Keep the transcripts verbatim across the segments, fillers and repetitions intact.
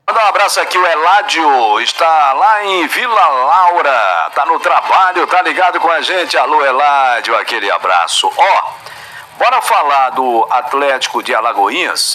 Mandar um abraço aqui, o Eládio está lá em Vila Laura, tá no trabalho, tá ligado com a gente. Alô, Eládio, aquele abraço. Ó, bora falar do Atlético de Alagoinhas,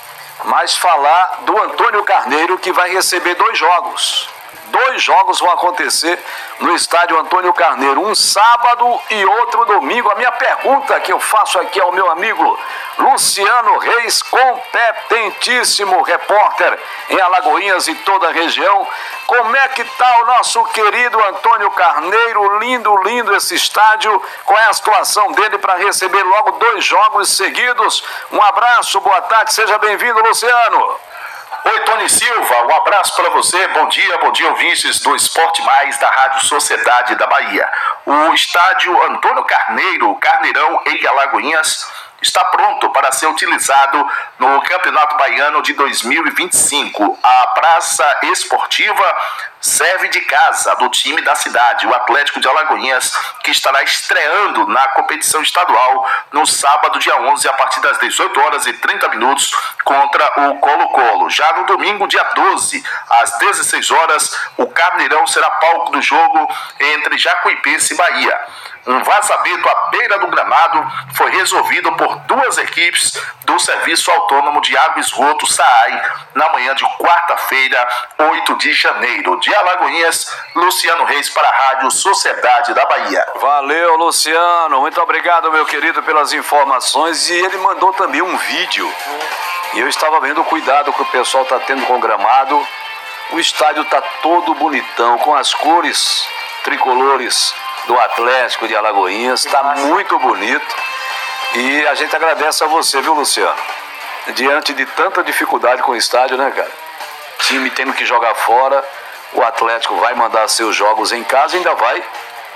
mas falar do Antônio Carneiro, que vai receber dois jogos. Dois jogos vão acontecer no estádio Antônio Carneiro, um sábado e outro domingo. A minha pergunta que eu faço aqui ao meu amigo Luciano Reis, competentíssimo repórter em Alagoinhas e toda a região. Como é que tá o nosso querido Antônio Carneiro? Lindo, lindo esse estádio. Qual é a situação dele para receber logo dois jogos seguidos? Um abraço, boa tarde, seja bem-vindo, Luciano. Oi, Tony Silva, um abraço para você, bom dia, bom dia, ouvintes do Esporte Mais da Rádio Sociedade da Bahia. O estádio Antônio Carneiro, Carneirão, em Alagoinhas, está pronto para ser utilizado no Campeonato Baiano de dois mil e vinte e cinco. A praça esportiva serve de casa do time da cidade, o Atlético de Alagoinhas, que estará estreando na competição estadual no sábado, dia onze, a partir das dezoito horas e trinta minutos, contra o Colo-Colo. Já no domingo, dia doze, às dezesseis horas, o Carneirão será palco do jogo entre Jacuipense e Bahia. Um vazamento à beira do gramado foi resolvido por duas equipes do Serviço Autônomo de Água e Esgoto, SAAI, na manhã de quarta-feira, oito de janeiro. De Alagoinhas, Luciano Reis para a Rádio Sociedade da Bahia. Valeu, Luciano. Muito obrigado, meu querido, pelas informações. E ele mandou também um vídeo. E eu estava vendo o cuidado que o pessoal está tendo com o gramado. O estádio está todo bonitão, com as cores tricolores do Atlético de Alagoinhas, está muito bonito e a gente agradece a você, viu, Luciano? Diante de tanta dificuldade com o estádio, né, cara? Time tendo que jogar fora, o Atlético vai mandar seus jogos em casa e ainda vai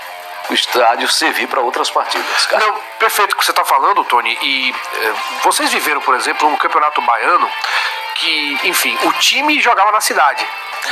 o estádio servir para outras partidas, cara. Não, perfeito o que você está falando, Tony, e eh, vocês viveram, por exemplo, um campeonato baiano que, enfim, o time jogava na cidade.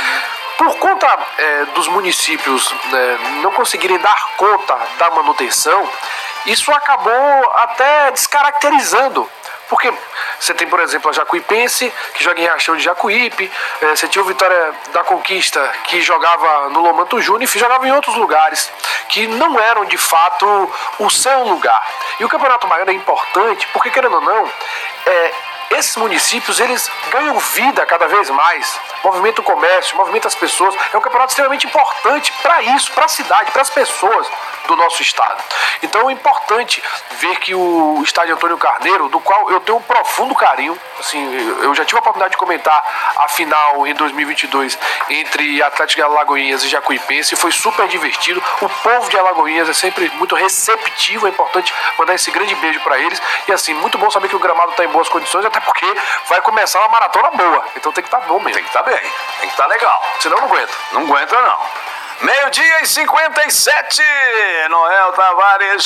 Por conta é, dos municípios né, não conseguirem dar conta da manutenção, isso acabou até descaracterizando. Porque você tem, por exemplo, a Jacuipense, que joga em Riachão de Jacuípe, é, você tinha o Vitória da Conquista, que jogava no Lomanto Júnior, e jogava em outros lugares, que não eram, de fato, o seu lugar. E o Campeonato Baiano é importante, porque, querendo ou não, é, esses municípios, eles ganham vida cada vez mais, movimenta o comércio, movimenta as pessoas. É um campeonato extremamente importante para isso, para a cidade, para as pessoas do nosso estado. Então é importante ver que o estádio Antônio Carneiro, do qual eu tenho um profundo carinho, assim, eu já tive a oportunidade de comentar a final em dois mil e vinte e dois entre Atlético de Alagoinhas e Jacuipense, foi super divertido. O povo de Alagoinhas é sempre muito receptivo, é importante mandar esse grande beijo para eles. E assim, muito bom saber que o gramado está em boas condições, até porque vai começar uma maratona boa, então tem que estar tá bom mesmo. Tem que estar tá bem, tem que estar tá legal. Senão não aguenta. Não aguenta não. Meio-dia e cinquenta e sete, Noel Tavares.